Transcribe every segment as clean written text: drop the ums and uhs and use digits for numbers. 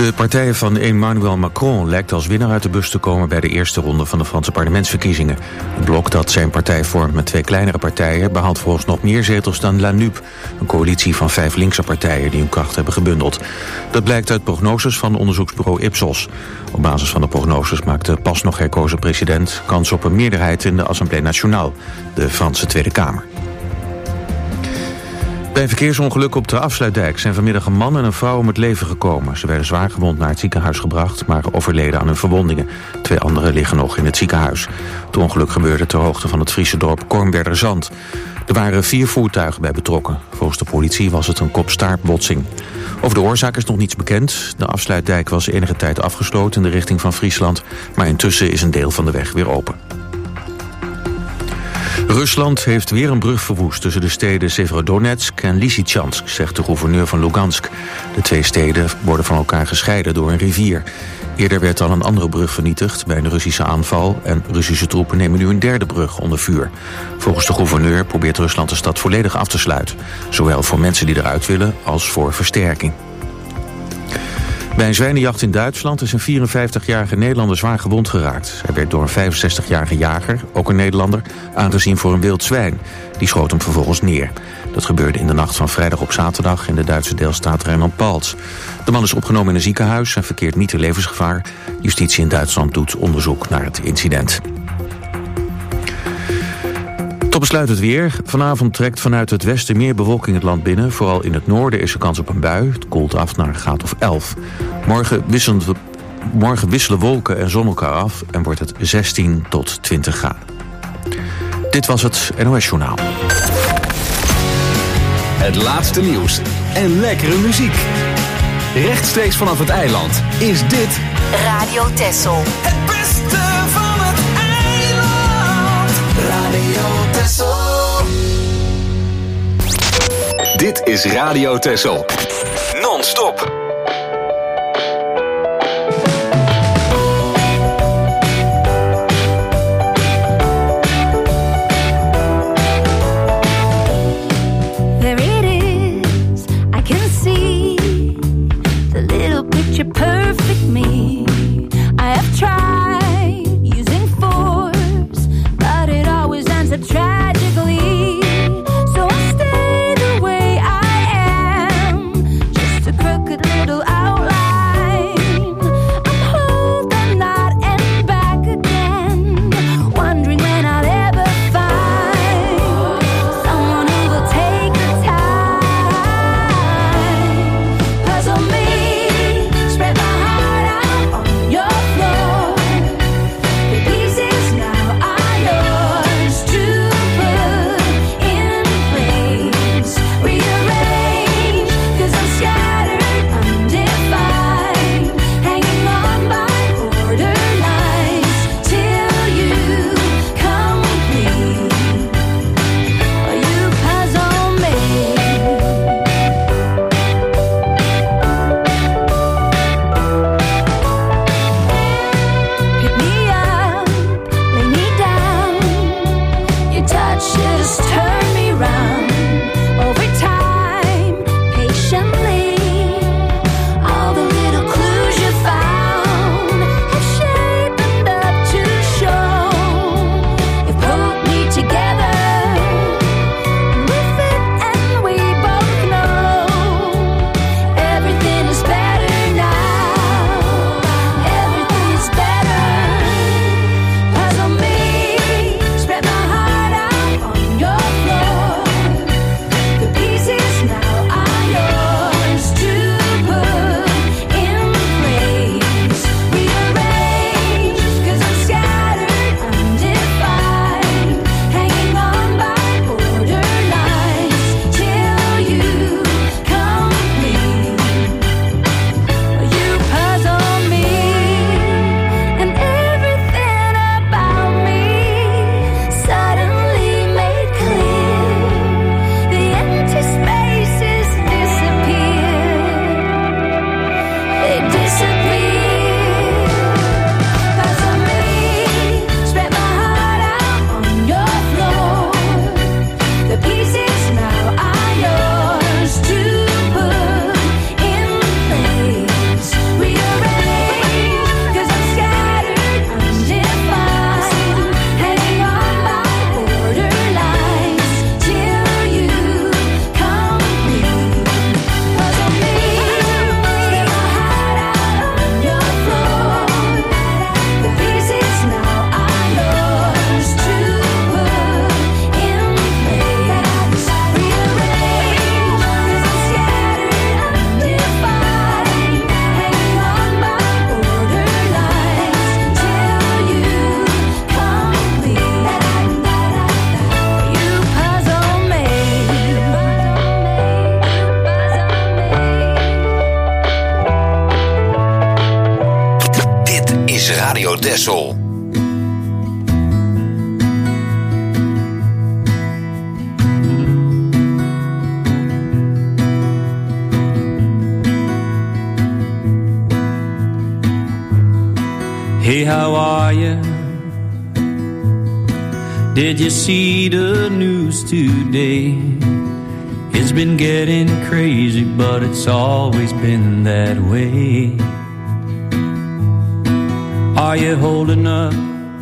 De partij van Emmanuel Macron lijkt als winnaar uit de bus te komen bij de eerste ronde van de Franse parlementsverkiezingen. Het blok dat zijn partij vormt met 2 kleinere partijen behaalt volgens nog meer zetels dan La NUP, een coalitie van 5 linkse partijen die hun kracht hebben gebundeld. Dat blijkt uit prognoses van onderzoeksbureau Ipsos. Op basis van de prognoses maakt de pas nog herkozen president kans op een meerderheid in de Assemblée Nationale, de Franse Tweede Kamer. Bij een verkeersongeluk op de Afsluitdijk zijn vanmiddag een man en een vrouw om het leven gekomen. Ze werden zwaargewond naar het ziekenhuis gebracht, maar overleden aan hun verwondingen. 2 anderen liggen nog in het ziekenhuis. Het ongeluk gebeurde ter hoogte van het Friese dorp Kornwerderzand. Er waren 4 voertuigen bij betrokken. Volgens de politie was het een kop-staartbotsing. Over de oorzaak is nog niets bekend. De Afsluitdijk was enige tijd afgesloten in de richting van Friesland, maar intussen is een deel van de weg weer open. Rusland heeft weer een brug verwoest tussen de steden Severodonetsk en Lysychansk, zegt de gouverneur van Lugansk. De 2 steden worden van elkaar gescheiden door een rivier. Eerder werd al een andere brug vernietigd bij een Russische aanval en Russische troepen nemen nu een 3e brug onder vuur. Volgens de gouverneur probeert Rusland de stad volledig af te sluiten, zowel voor mensen die eruit willen als voor versterking. Bij een zwijnenjacht in Duitsland is een 54-jarige Nederlander zwaar gewond geraakt. Hij werd door een 65-jarige jager, ook een Nederlander, aangezien voor een wild zwijn. Die schoot hem vervolgens neer. Dat gebeurde in de nacht van vrijdag op zaterdag in de Duitse deelstaat Rijnland-Palts. De man is opgenomen in een ziekenhuis en verkeert niet in levensgevaar. Justitie in Duitsland doet onderzoek naar het incident. Tot besluit het weer. Vanavond trekt vanuit het westen meer bewolking het land binnen. Vooral in het noorden is er kans op een bui. Het koelt af naar een graad of 11. Morgen wisselen wolken en zon elkaar af en wordt het 16 tot 20 graden. Dit was het NOS Journaal. Het laatste nieuws en lekkere muziek. Rechtstreeks vanaf het eiland is dit Radio Texel. Het beste van het eiland. Radio Texel. Dit is Radio Texel. Non-stop. Perfect me. I have tried using force, but it always ends up tragically. So I stay the way I am, just a crooked little outline. I'm holding that and back again, wondering when I'll ever find someone who will take the time. Puzzle me. Spread my Radio Texel. Hey, how are you? Did you see the news today? It's been getting crazy, but it's always been that way. Are you holding up?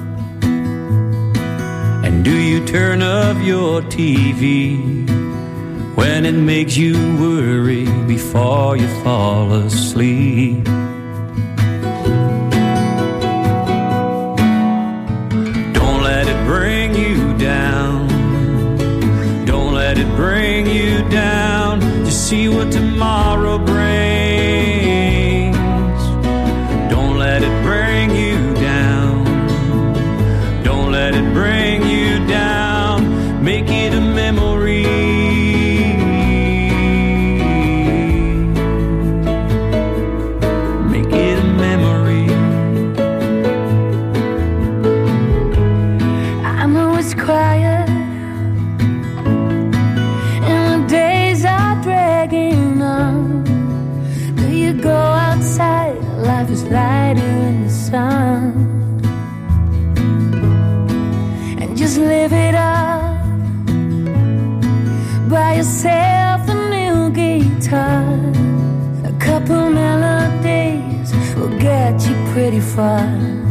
And do you turn off your TV when it makes you worry before you fall asleep? Bring you down. Don't let it bring you down. Just see what tomorrow brings. Don't let it bring you down. Don't let it bring you down. Make it a memory. Make it a memory. Quiet and the days are dragging on. Do you go outside? Life is lighter in the sun, and just live it up. Buy yourself a new guitar. A couple melodies will get you pretty far.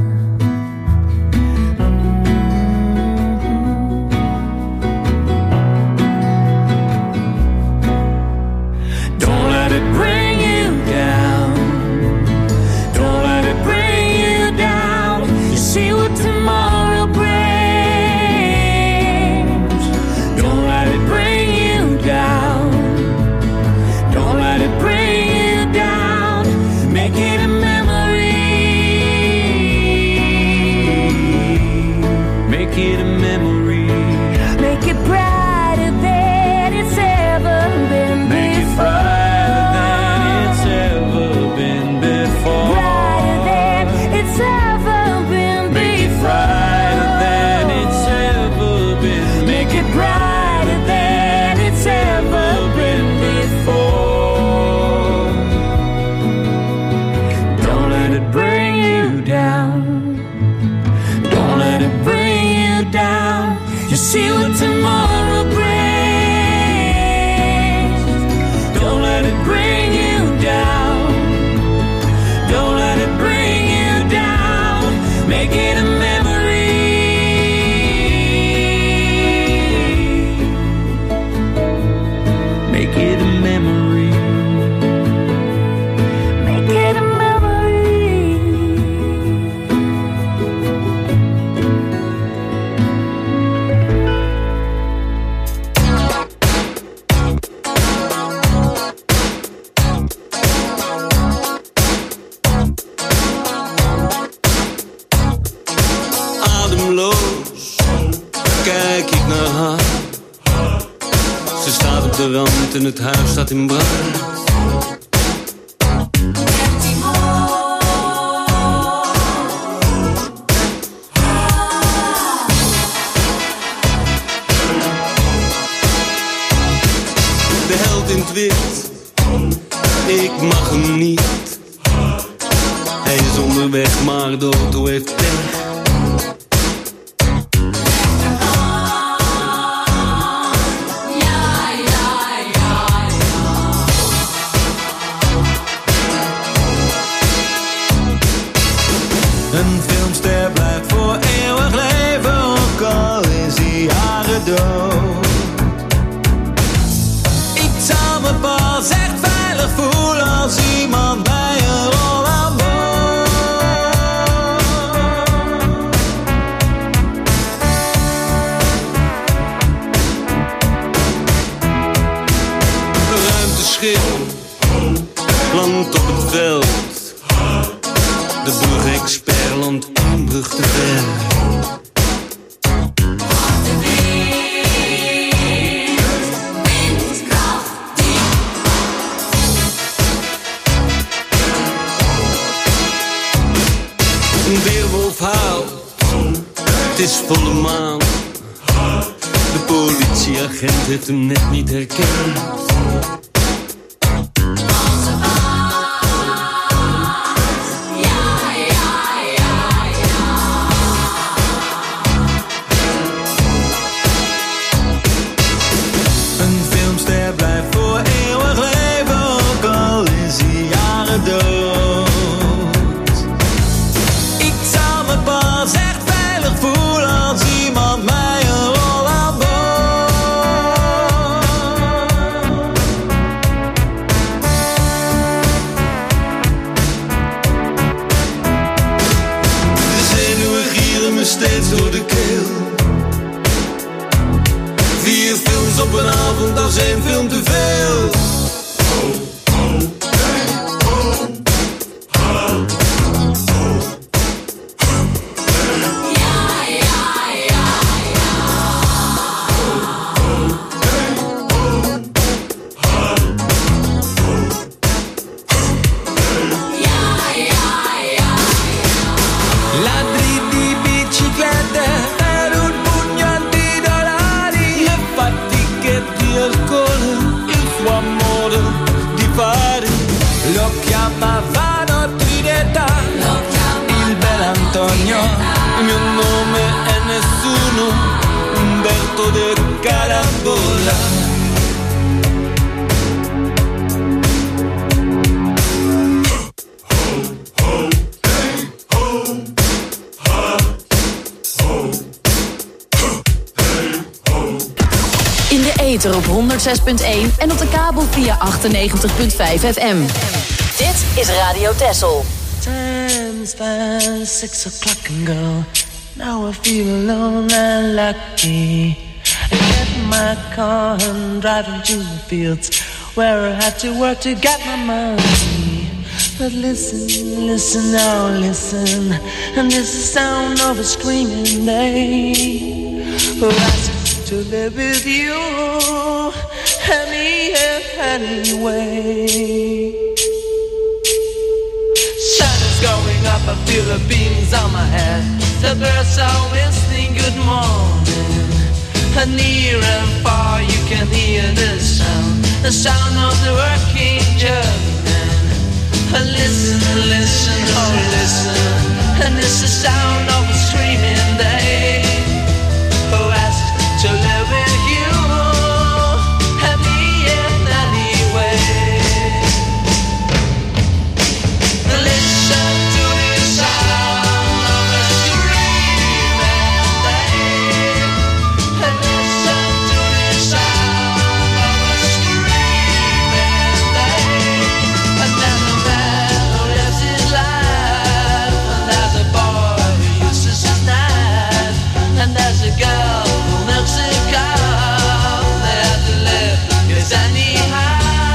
See what tomorrow brings. Don't let it bring you down. Don't let it bring you down. Make it a memory. Make it a memory. Make it a memory. Kijk ik naar haar. Ze staat op de rand en het huis staat in brand. De held in het wit, ik mag hem niet. Hij is onderweg, maar de auto heeft pech. Een filmster blijft voor eeuwig leven, ook al is hij jaren dood. Ik zou me pas echt veilig voelen als iemand bij een rol aan boord. Ruimteschip landt op het veld. De brugexpert landt een weerwolf huilt. Het is volle maan. De politieagent heeft hem net niet herkend. Een filmster blijft voor eeuwig leven, ook al is hij jaren dood. Ik zou me pas echt veilig voelen als iemand mij een rol aanbood. De zenuwen gieren me steeds door de keel. 4 films op een avond, dat is 1 film te veel. Ladri di biciclette per un pugno di dollari, le fatiche di alcol, il suo amore di pari. Lo chiamavano Trinità, il bel Antonio, il mio nome è nessuno, Umberto de Carambola. In de ether op 106.1 en op de kabel via 98.5 FM. Dit is Radio Texel. Time's past 6 o'clock and go. Now I feel alone and lucky. I get in my car and driving to the fields where I had to work to get my money. But listen, listen, now listen, and this is the sound of a screaming day who asks to live with you anyway. Sun is going up, I feel the beams on my head. The birds are whistling good morning. And near and far you can hear the sound of the working German. Listen, listen, oh listen, and it's the sound of a screaming day who asks to live with you and me in any way. Listen to the sound of a screaming day. Listen to the sound of a screaming day. And then a man who lives his life, and there's a boy who uses his knife, and there's a girl who milks a cow. They have to live, yes anyhow.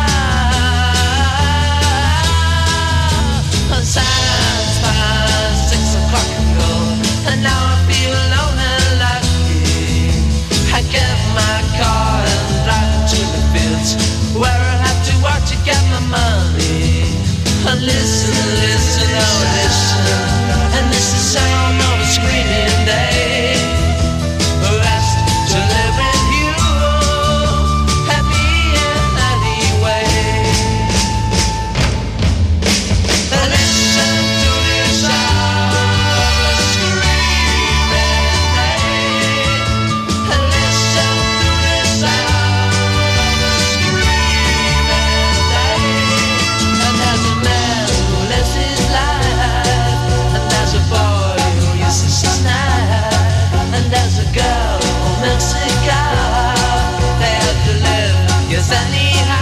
Signs past 6 o'clock ago, and now I feel alone and lucky. I get my car and drive to the fields where I have to work to get my money. And listen, listen, oh listen, and this is the sound of a screaming day who asked to live with you and me in any way. Listen to the sound of a screaming day. Listen to the sound of a screaming day. And there's a man who lives his life, and there's a boy who uses his knife, and there's a girl who milks a cow. They have to live, yes anyhow.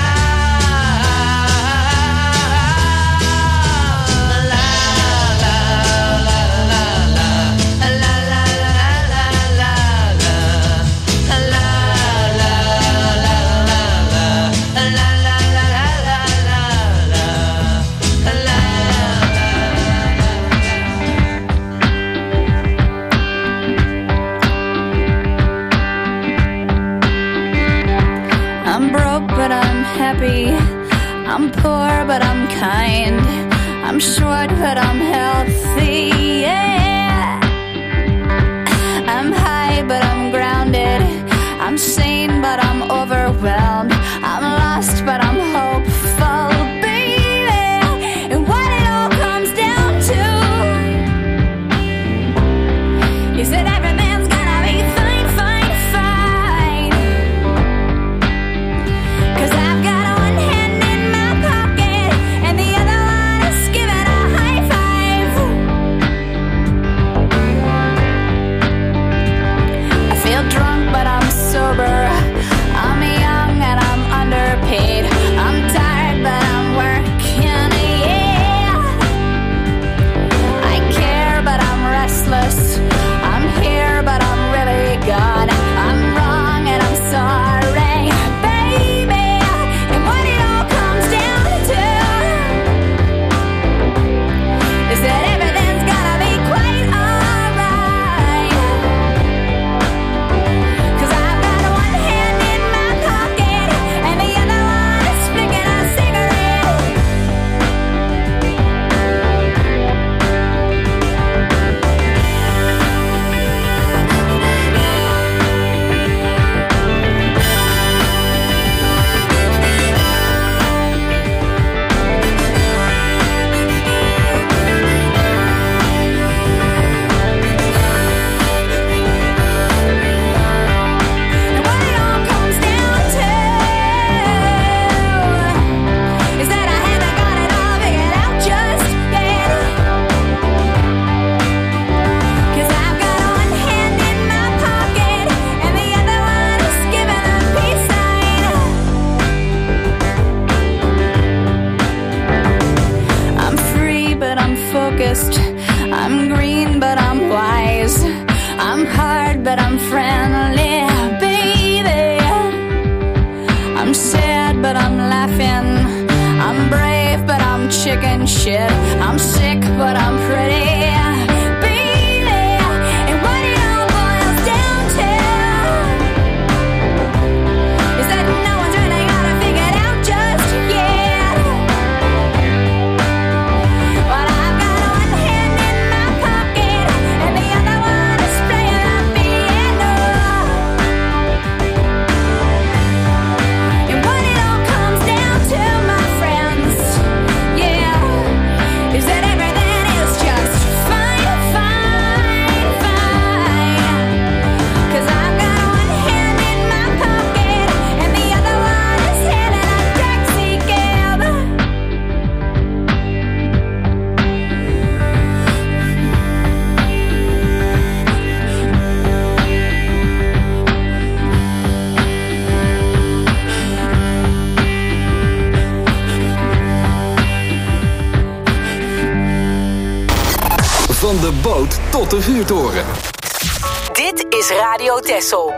La la la la la la la la la la la la I'm broke, but I'm happy. I'm poor, but I'm kind. I'm short, but I'm healthy, yeah. I'm high, but I'm grounded. I'm sane, but I'm overwhelmed. I'm lost, but I'm hopeful, baby. And what it all comes down to is that everything's gonna be fine, fine, fine. 'Cause I've got one hand in my pocket and the other one is giving a high five. I feel drunk, but I'm sober. I'm young and I'm underpaid. I'm tired, but I'm working, yeah. I care, but I'm restless. I'm here, but I'm really gone. I'm wrong and I'm sorry, baby. And what it all comes down to is that everything's gonna be quite alright. 'Cause I've got one hand in my pocket and the other one is flicking a cigarette. And what it all comes down to is that I haven't got it all figured out just yet. 'Cause I've got one hand in my pocket and the other one is giving a peace sign. I'm free, but I'm focused. I'm green, but I'm wise. I'm hard, but I'm friendly, baby. I'm sad, but I'm laughing. I'm brave, but I'm chicken shit. I'm sick, but I'm pretty, baby. And what it all boils down to is that no one's really got it figured out just yet. But I've got one hand in my pocket and the other one is playing the piano. And what it all comes down to, my friends, yeah, is that everything is just fine, fine, fine. 'Cause I've got one hand in my pocket and the other one is hailing a taxi cab. Van de boot tot de vuurtoren. Dit is Radio Texel.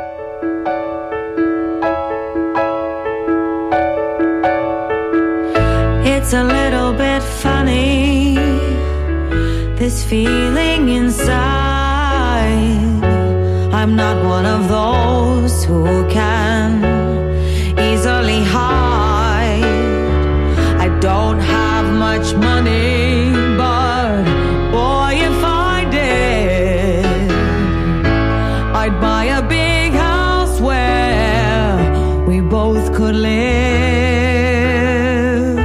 It's a little bit funny, this feeling inside. I'm not one of those who can easily hide. I don't have much money, but boy, if I did, I'd buy a big house where we both could live.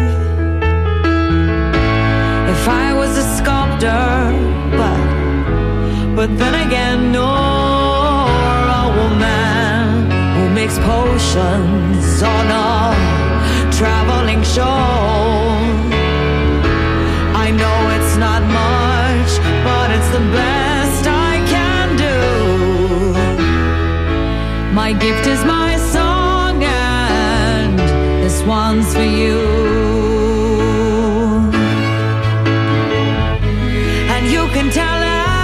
If I was a sculptor, but then again, or a woman who makes potions on a traveling show. I know it's not much, but it's the best I can do. My gift is my song, and this one's for you. And you can tell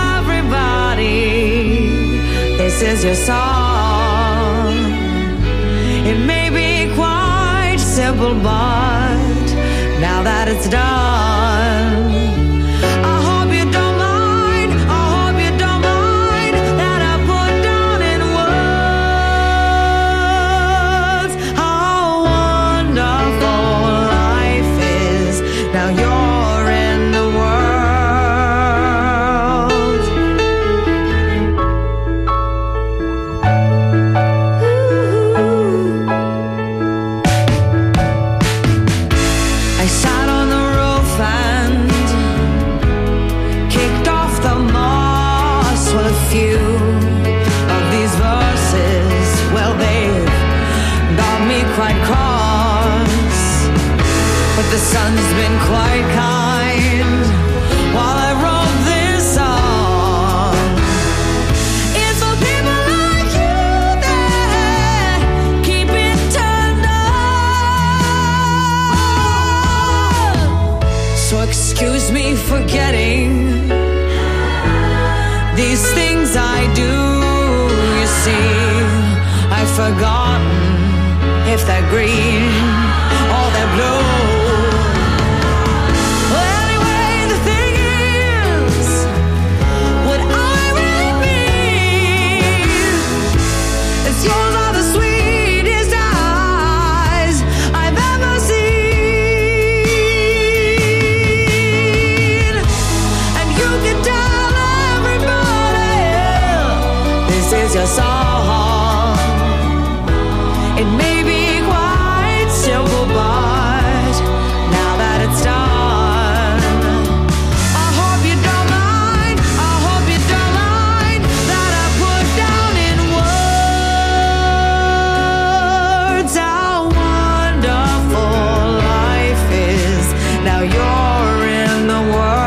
everybody this is your song. It may be quite simple, but now that it's done, I hope you don't mind, I hope you don't mind that I put down in words how wonderful life is. Now you're in the forgetting these things I do. You see, I've forgotten if they're green or they're blue. Your song. It may be quite simple, but now that it's done, I hope you don't mind. I hope you don't mind that I put down in words how wonderful life is. Now you're in the world.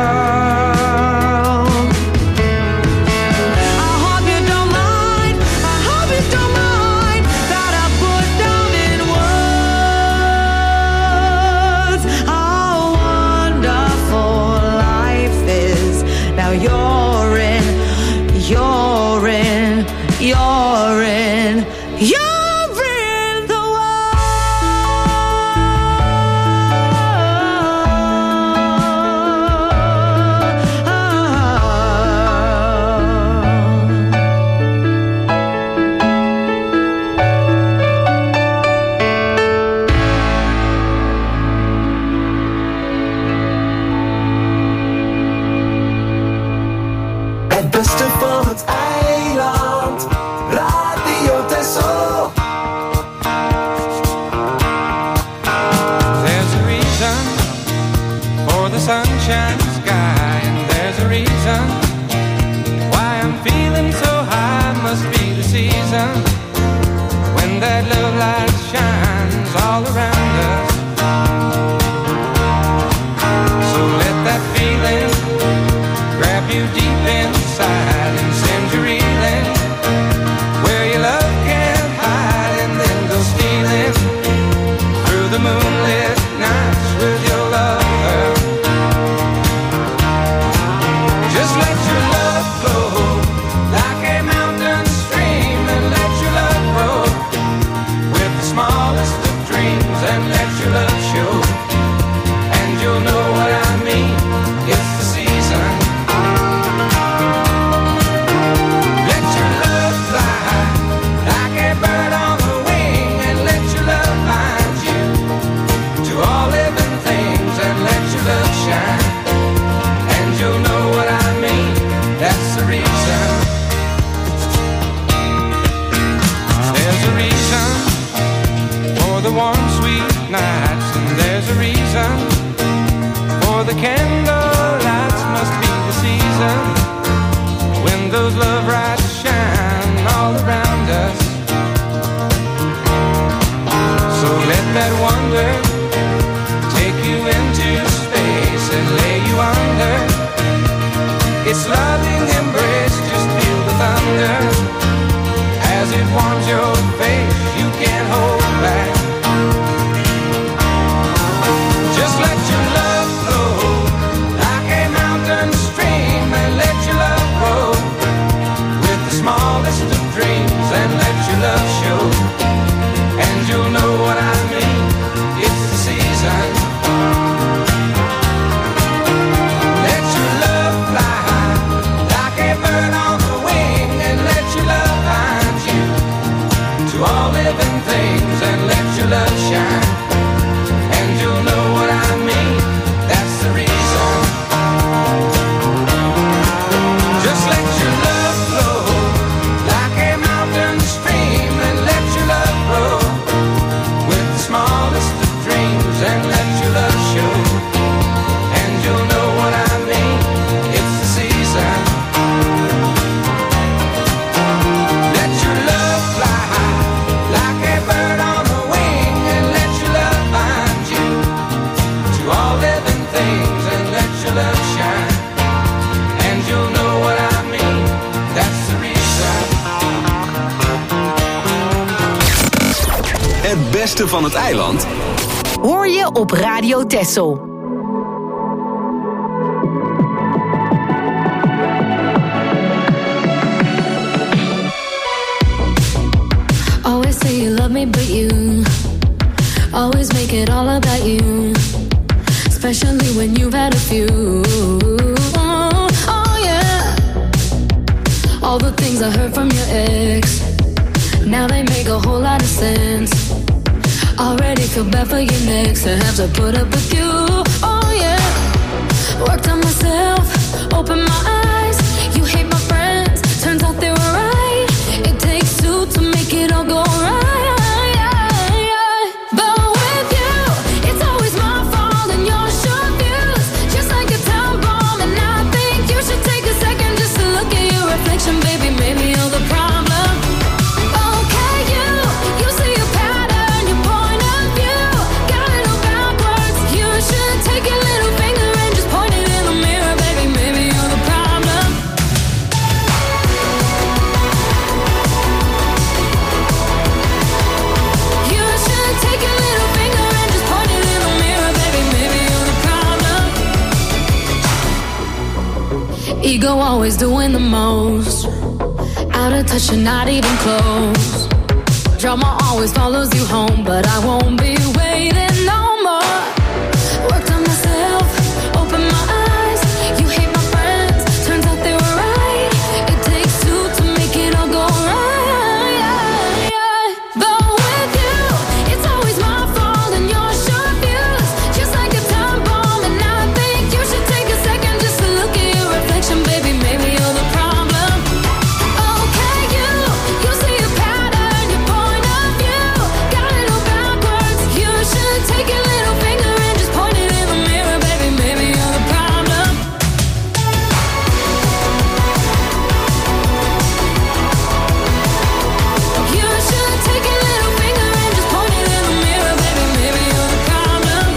Het beste van het eiland hoor je op Radio Texel. about you, especially when you've had a few. Oh yeah, all the things I heard from your ex, now they make a whole lot of sense. Already feel bad for your next to have to put up with you. Oh yeah, worked on myself, opened my eyes. You hate my friends, turns out they were right. It takes two to make it all go right. But with you, it's always my fault and your short views, just like a time bomb. And I think you should take a second just to look at your reflection, baby. Maybe you're the problem. Okay, you see a pattern, your point of view got it all backwards. You should take your little finger and just point it in the mirror, baby. Maybe you're the problem. You should take your little finger and just point it in the mirror, baby. Maybe you're the problem. Ego always doing the most, out of touch and not even close. Drama always follows you home, but I won't be waiting no more. Worked on myself, opened my eyes. You hate my friends, turns out they were right. It takes two to make it all go right. But with you, it's always my fault and your short views, just like a time bomb. And I think you should take a second just to look at your reflection, baby. Maybe you're the problem. Okay, you see a pattern, your point of view got it all backwards. You should take your little finger and just point it in the mirror, baby. Maybe you're the problem. You should take your little finger and just point it in the mirror, baby. Maybe you're the problem.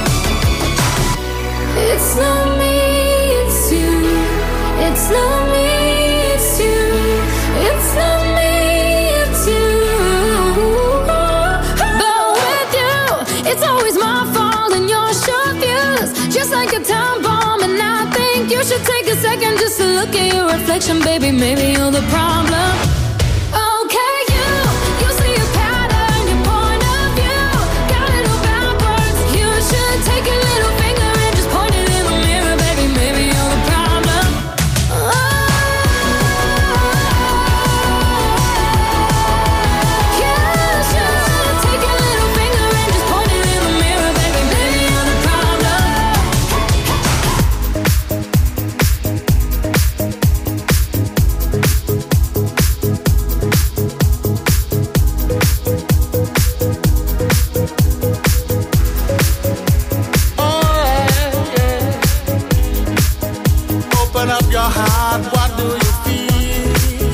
It's not me, it's you. It's not me, it's you. It's not me, it's you. But with you, it's always my fault and your short views, just like a time bomb. And I think you should take a second just to look at your reflection, baby. Maybe you're the problem. Okay, you see a pattern, your point of view got it all backwards. You should take your little finger and just point it in the mirror, baby. Maybe you're the problem. You should take your little finger and just point it in the mirror, baby. Maybe you're the problem. Open up your heart, what do you feel?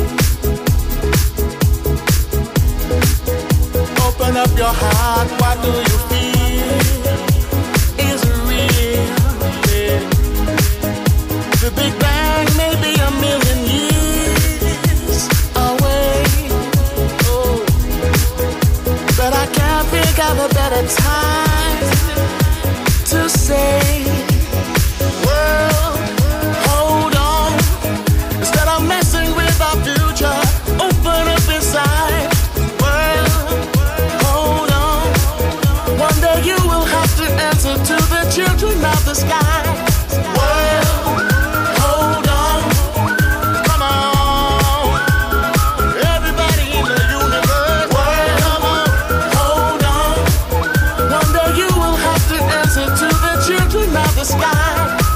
Open up your heart, what do you feel? Is it real? Yeah. The Big Bang may be a million years away. Oh, but I can't think of a better time to say, world, hold on. Instead of messing with our future, open up inside. World, hold on. One day you will have to answer to the children of the sky. World, hold on. Come on. Everybody in the universe. World, come on. Hold on. One day you will have to answer to the children of the sky.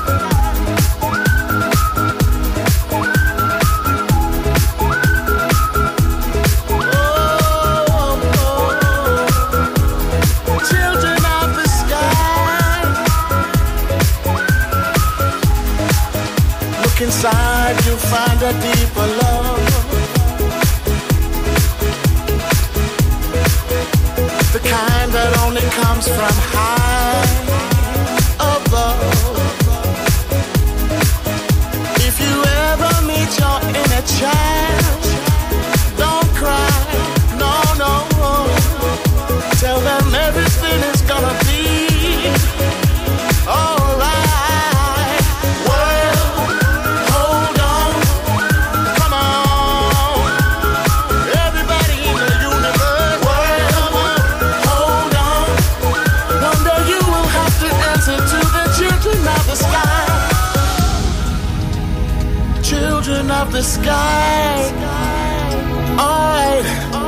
Children of the sky. Look inside, you'll find a deeper love. The kind that only comes from high above. If you ever meet your inner child, don't cry, no, no. Tell them everything is gonna be alright. World, hold on. Come on. Everybody in the universe. World, hold on. One children of the sky. Alright,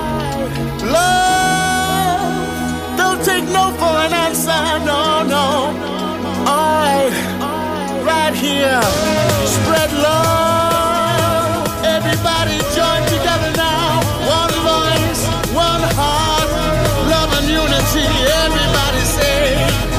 love, don't take no for an answer, no, no. Alright, right here, spread love. Everybody join together now. One voice, one heart, love and unity. Everybody say.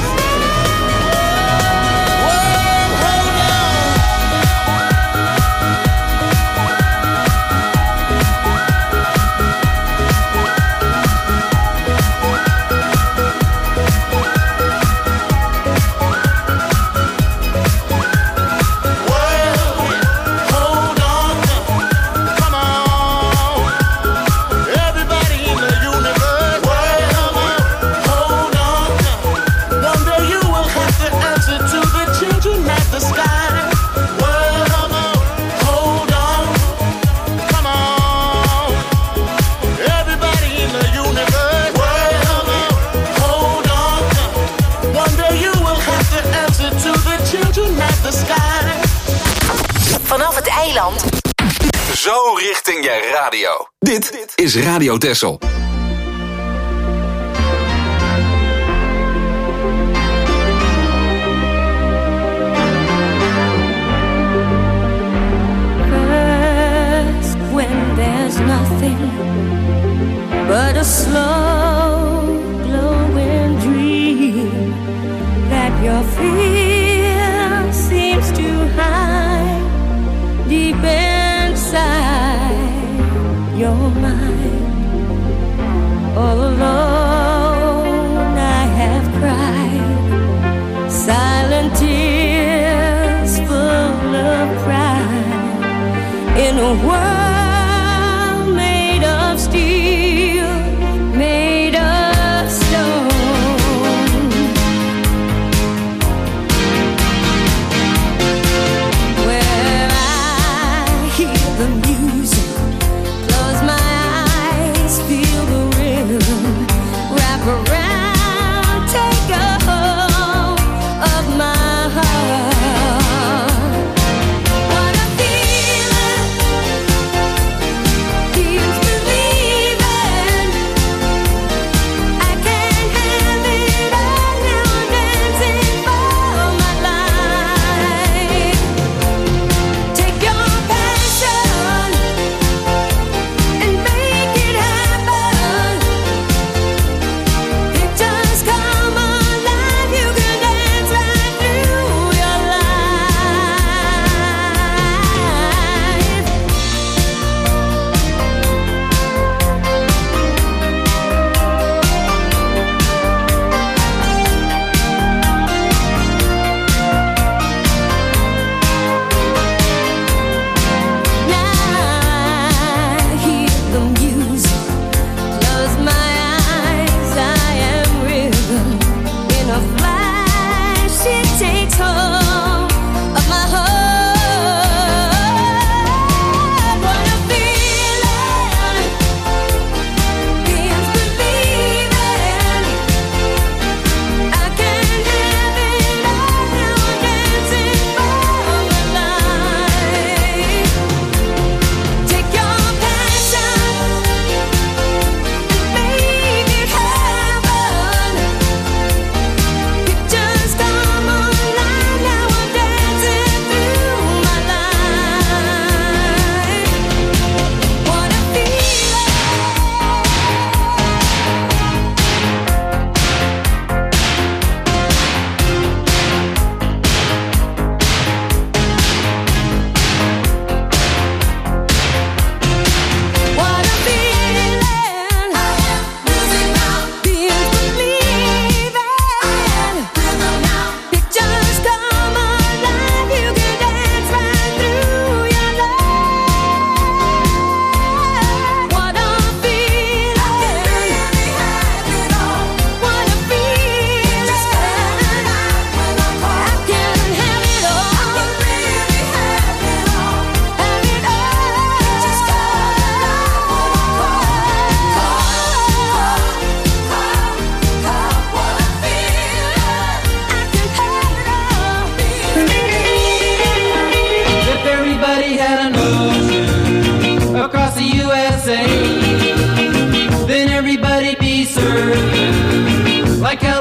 Vanaf het eiland. Zo richting je radio. Dit is Radio Texel. First, when there's nothing but a slow glowing dream that your fear seems to hide deep inside your mind. All alone I have cried silent tears full of pride in a world made of steel, made of stone. The music, close my eyes, feel the rhythm, wrap around, take a hold of my heart. What a feeling,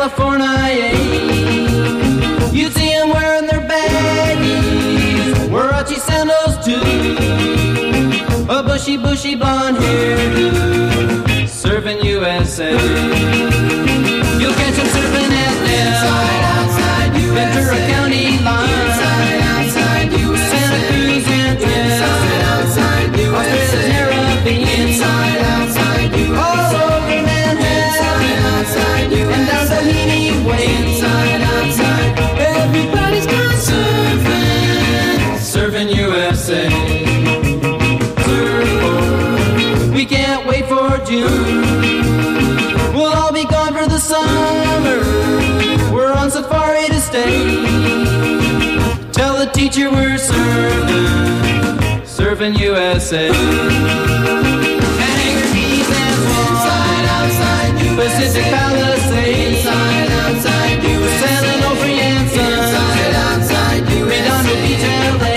California. You'd see them wearing their baggies, Warachi sandals too, a bushy blonde hairdo, surfing USA. You'll catch them surfing at Del, Ventura County line, Santa Cruz and Del, Australia's Caribbean, all over Manhattan, and down Doheny Way. Everybody's gone surfing USA. We can't wait for June. We'll all be gone for the summer. We're on safari to stay. Tell the teacher we're surfing USA. Hangar Keys and Swan, Pacific Palisades, San Onofre and Sun, Redondo Beach, LA,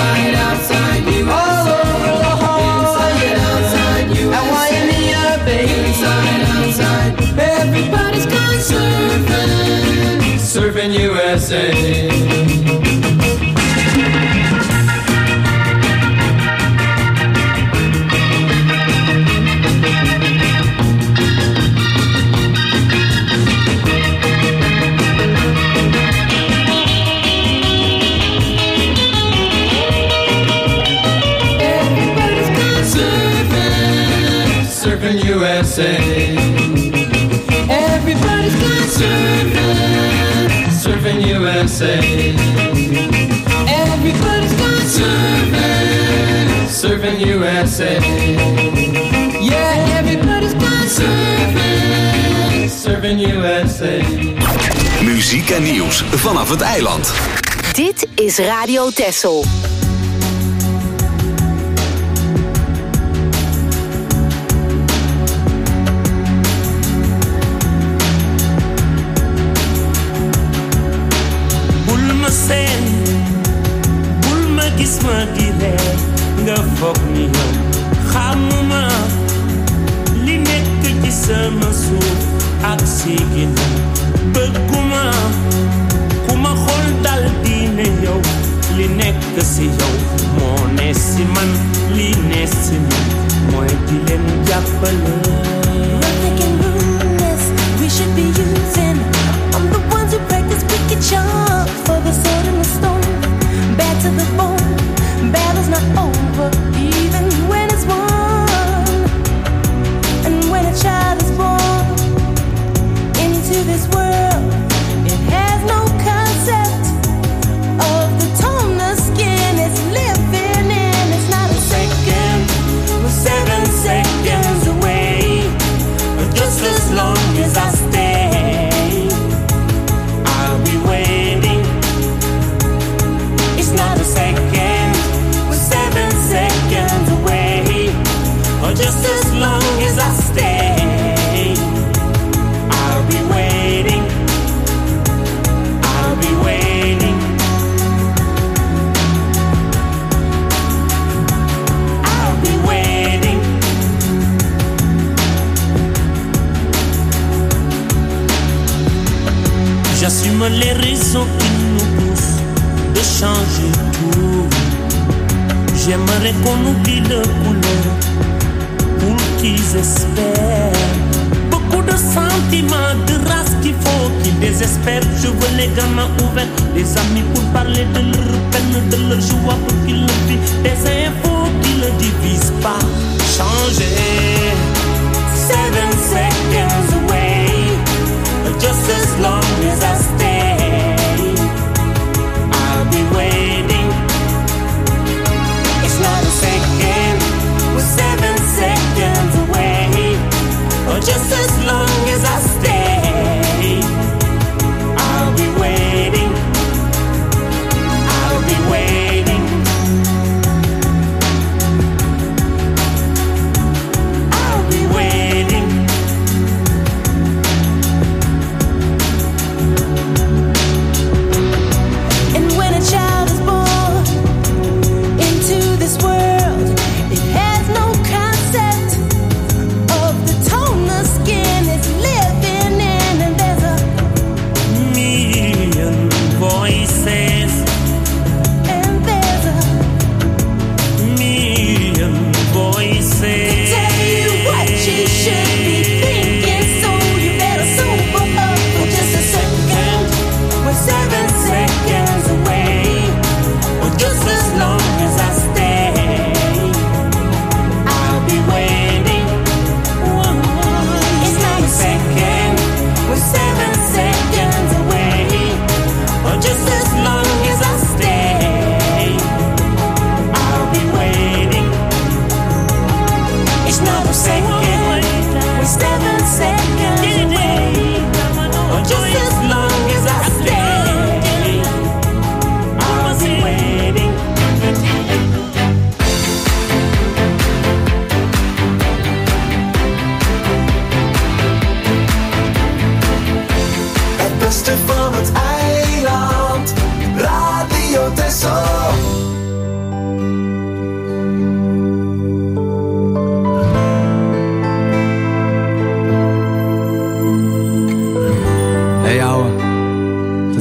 all over La Jolla, at Waimea Bay. Everybody's gone surfing USA. USA. Everybody's gone surfing USA. Everybody's gone surfing USA. Yeah, everybody's gone surfing USA. Muziek en nieuws vanaf het eiland. Dit is Radio Texel. Gis ma di ree nga foog ni yow xamuma li nekk ci sama suuf ak si ginnaaw bëgguma ku ma xool dal di ne yow li nekk si yow moo ne si man li ne si man mooy di leen jàppale. Nothing can ruin this. We should be using. I'm the ones who practice wicked charms for the sword and the stone. Bad to the bone. Battle's not over, even when it's won. And when a child is born into this world, it has no concept of the tone the skin is living in. It's not a second, we're 7 seconds away. Just as long as I stay, I'll be waiting. It's not a second, 7 seconds away, or just as long as I stay, I'll be waiting, I'll be waiting, I'll be waiting. J'assume les raisons qui nous poussent de changer tout. J'aimerais qu'on oublie le couleur pour qu'ils espèrent. Beaucoup de sentiments, de race qu'il faut qu'ils désespèrent. Je veux les gamins ouverts, les amis pour parler de leur peine, de leur joie pour qu'ils le vivent. Des infos qui ne divisent pas. Changer. 7 seconds away, just as long as I stay, I'll be waiting. Not a second, we're 7 seconds away, or just as long as I stay, I'll be waiting, I'll be waiting,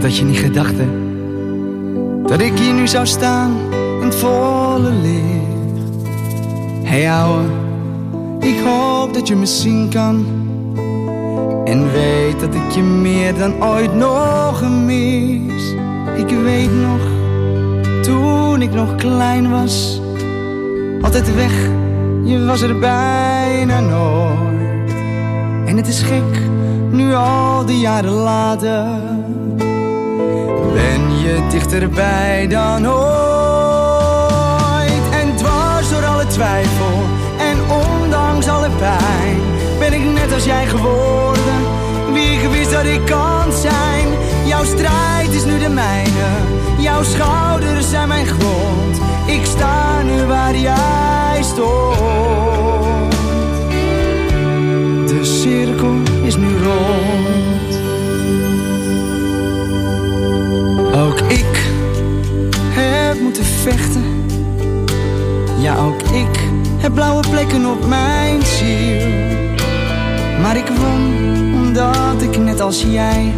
had je niet gedacht, hè? Dat ik hier nu zou staan in het volle licht. Hey ouwe, ik hoop dat je me zien kan. En weet dat ik je meer dan ooit nog mis. Ik weet nog, toen ik nog klein was. Altijd weg, je was er bijna nooit. En het is gek, nu al die jaren later. Ben je dichterbij dan ooit. En dwars door alle twijfel en ondanks alle pijn ben ik net als jij geworden, wie ik wist dat ik kan zijn. Jouw strijd is nu de mijne, jouw schouders zijn mijn grond. Ik sta nu waar jij stond. De cirkel is nu rond. Ook ik heb moeten vechten. Ja, ook ik heb blauwe plekken op mijn ziel. Maar ik won omdat ik net als jij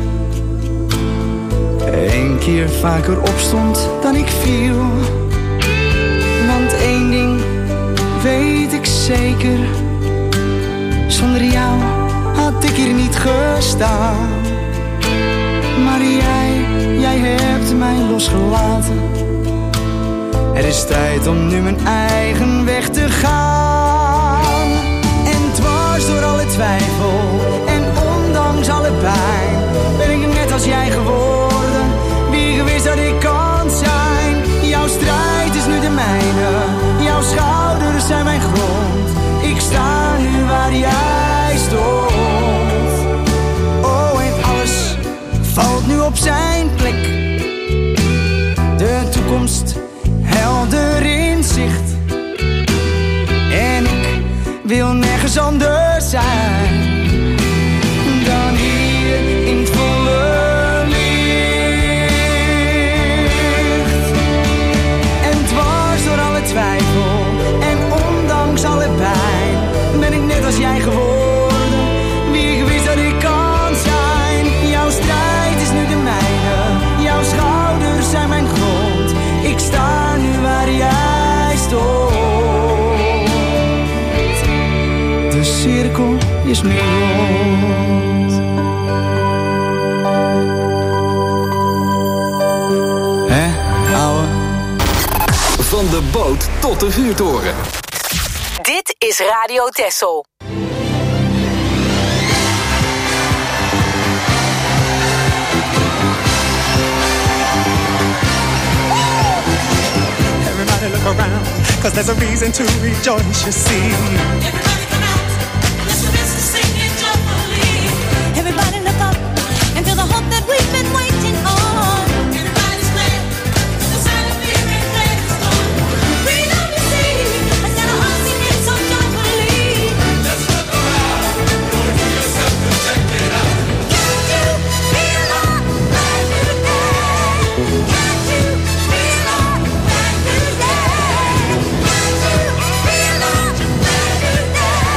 1 keer vaker opstond dan ik viel. Want 1 ding weet ik zeker, zonder jou had ik hier niet gestaan. Maar jij hebt mij losgelaten. Er is tijd om nu mijn eigen weg te gaan. En dwars door alle twijfel en ondanks alle pijn ben ik net als jij geworden, wie ik wist dat ik kan zijn. Jouw strijd is nu de mijne, jouw schouders zijn mijn grond. Ik sta nu waar jij stond. Oh, en alles valt nu op zijn plek. De toekomst helder in zicht. En ik wil nergens anders zijn dan hier in het volle licht. En dwars door alle twijfel en ondanks alle pijn ben ik net als jij geworden, wie ik wist dat ik kan zijn. Jouw strijd is nu de mijne, jouw schouders zijn mijn grond. Ik sta nu waar jij stond. De cirkel is nu rond. Hè, ouwe? Van de boot tot de vuurtoren. Dit is Radio Texel. Everybody look around, 'cause there's a reason to rejoice, you see. Everybody come out, let's dance and sing it joyfully. Everybody look up and feel the hope that we've been waiting on. Everybody's glad, the sign of fear and glad is gone. Freedom you see, I said our hearts sing it so joyfully. Let's look around, don't do yourself to check it out. Can't you feel our brand new day? Can't you feel our brand new day? Can't you feel our brand new day?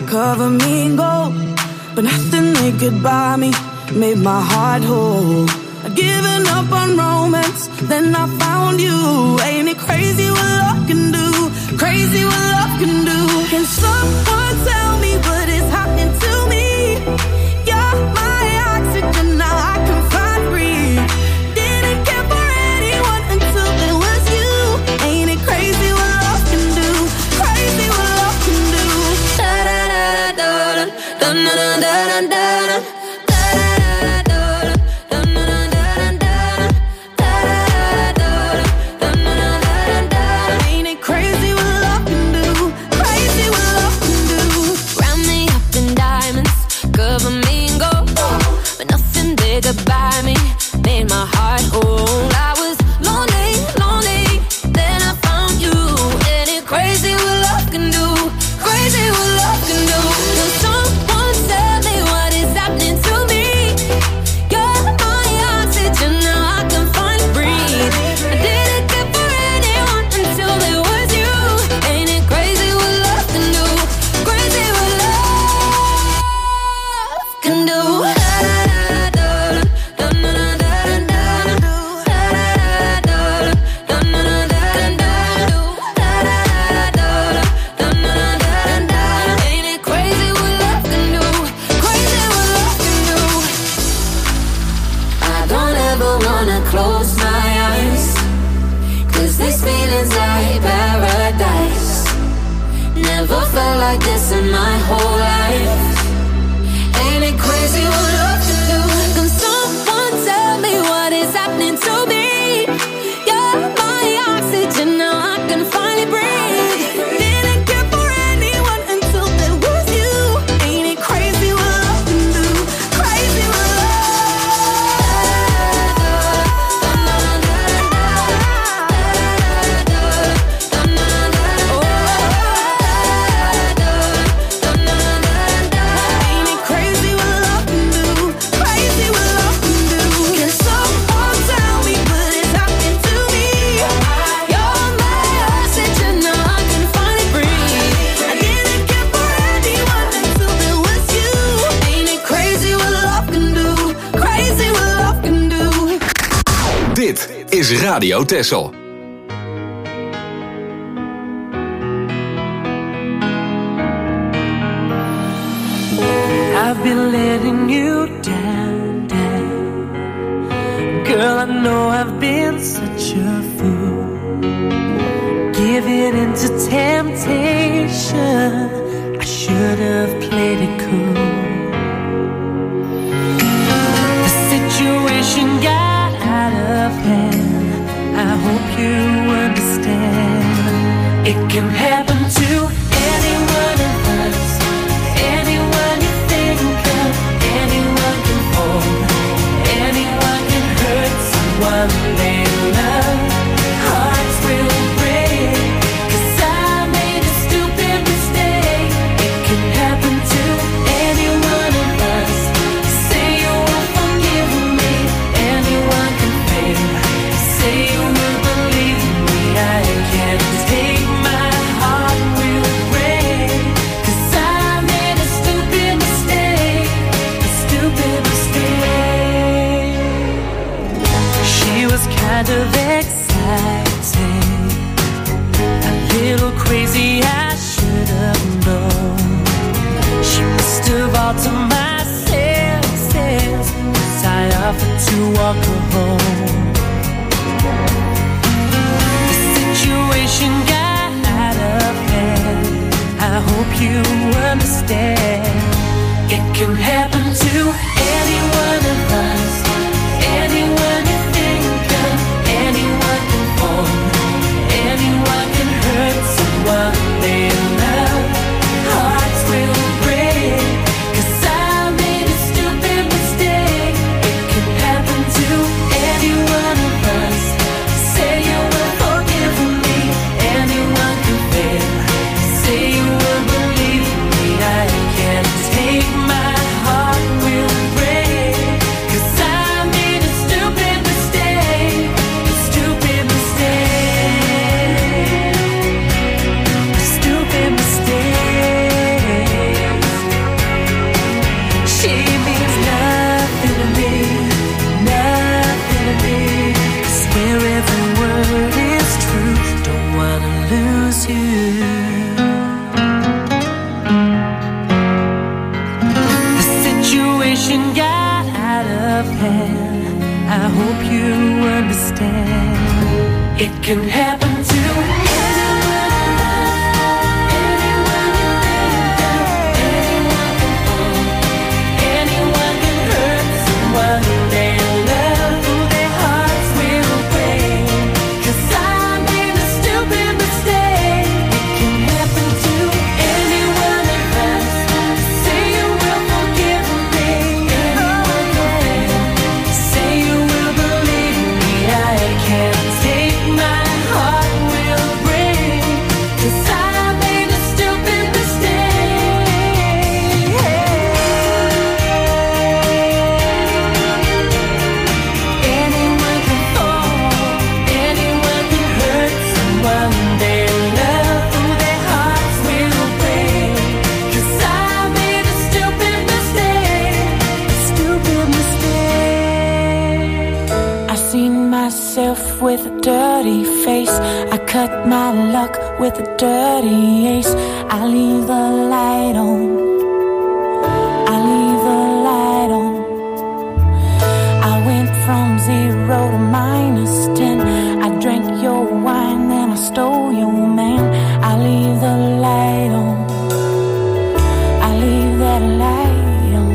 cover me in gold, but nothing they could buy me made my heart whole. I'd given up on romance, then I found you. Ain't it crazy what love can do? Crazy what love can do. Can someone tell me what is happening to me? You're my oxygen, now I can find breathe. Didn't care for anyone until there was you. Ain't it crazy what love can do? Crazy what love can do. Da da da da da da da da da da. By me, made my heart whole. I was lonely, lonely, then I found you. And it crazy what love can do, crazy what love can do. Can someone tell me what is happening to me? You're my oxygen, now I can finally breathe. I didn't care for anyone until there was you. Ain't it crazy what love can do, crazy what love can do. Close my eyes, 'cause these feelings like paradise. Never felt like this in my whole life. Ain't it crazy what love can do? Can someone tell me what is happening to me? You're my oxygen, now I can finally breathe. Didn't care for anyone until there was you. Ain't it crazy what love can do? Crazy what love. Dit is Radio Texel. I've been letting you down, down. Girl, I know I've been such a fool, giving into temptation. I should have played it cool. The situation got out of hand. I hope you understand. It can happen to anyone of us. Anyone you think of, anyone can fall, anyone can hurt someone they love. Hearts will break, 'cause I made a stupid mistake. It can happen to anyone of us. Say you won't forgive me, anyone can fail. Say you will believe me, I can't take my heart will break, 'cause I made a stupid mistake, a stupid mistake. She was kind of exciting, a little crazy, I should have known. She must have altered my senses, 'cause I offered to walk her home. The situation got out of hand. I hope you understand. It can happen to anyone of us. Anyone you think of, anyone can fall, anyone can hurt someone they love. Hearts will break, 'cause I made a stupid mistake. It can happen to anyone. something got out of hand. I hope you understand. It can happen to with a dirty face. I cut my luck with a dirty ace. I leave the light on. I leave the light on. I went from 0 to -10. I drank your wine, then I stole your man. I leave the light on. I leave that light on.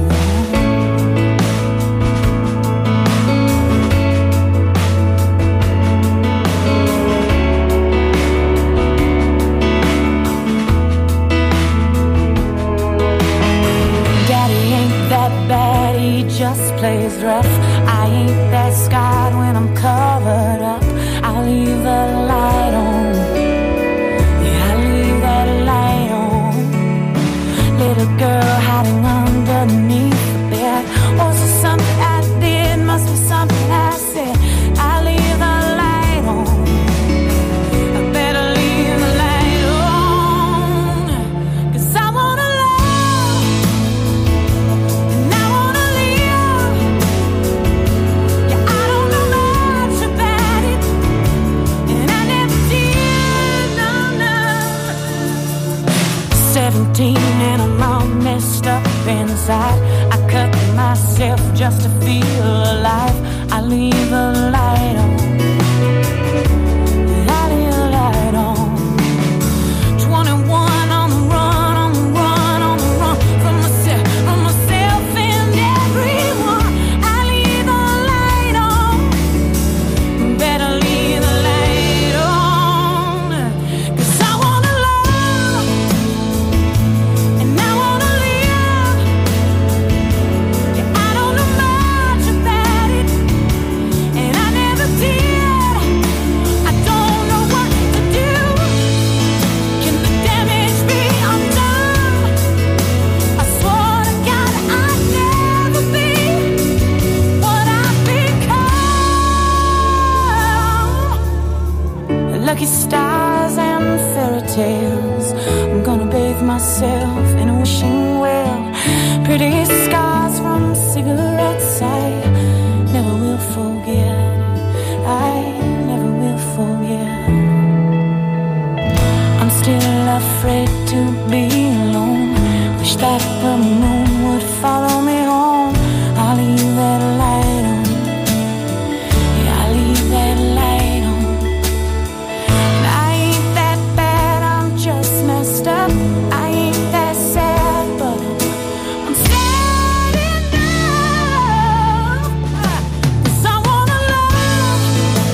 Just plays rough. I ain't that scarred when I'm covered up. I leave the light on. Yeah, I leave that light on. Little girl hiding underneath the bed. Was it something I did? Must be something I said. I leave the light on. I better leave the light on. 'Cause I wanna love. And I wanna live. Yeah, I don't know much about it. And I never did, no. 17 and I'm all messed up inside. I cut myself just to feel alive. I leave the light on. I leave the light on. 21 on the run, on the run, on the run. From myself and everyone. I leave the light on. Better leave the light on. 'Cause I wanna love. And I wanna live. Yeah, I don't know much about it. And I never did. I don't know what to do. Can the damage be undone? I swore to God I'd never be what I've become. Lucky stars and fairy tales. I'm gonna bathe myself in a wishing well. Pretty scars from cigarettes I never will forget. I never will forget. I'm still afraid to be alone. Wish that the moon would follow me home. I'll leave that light on. Yeah, I'll leave that light on. And I ain't that bad, I'm just messed up. I ain't that sad, but I'm sad enough. 'Cause I wanna love.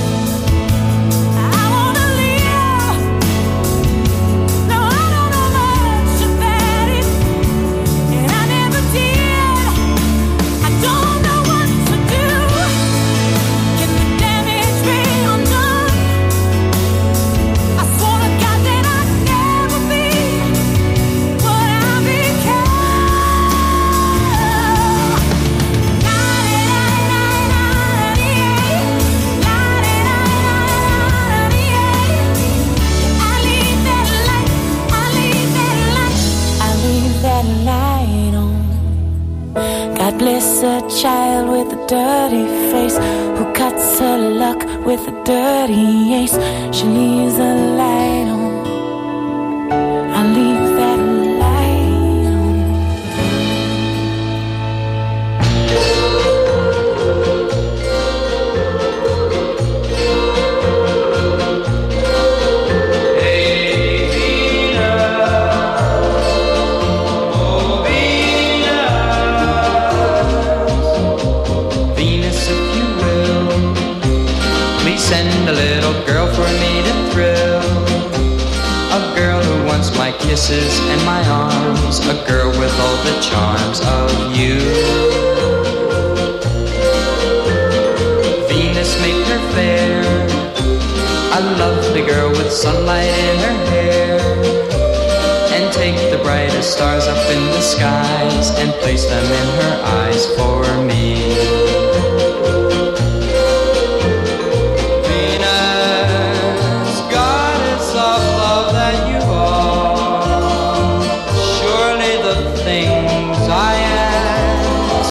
I wanna live. No, I don't know much about it. And I never did. I don't know what to do. Can the damage be undone? I swore to God that I'd never be what I become. I leave that light, I leave that light, I leave that light on. God bless a child with a dirty face who cuts her luck with a dirty ace. She leaves the light on. I leave that light on. kisses and my arms, a girl with all the charms of you. Venus made her fair, a lovely girl with sunlight in her hair, and take the brightest stars up in the skies and place them in her eyes.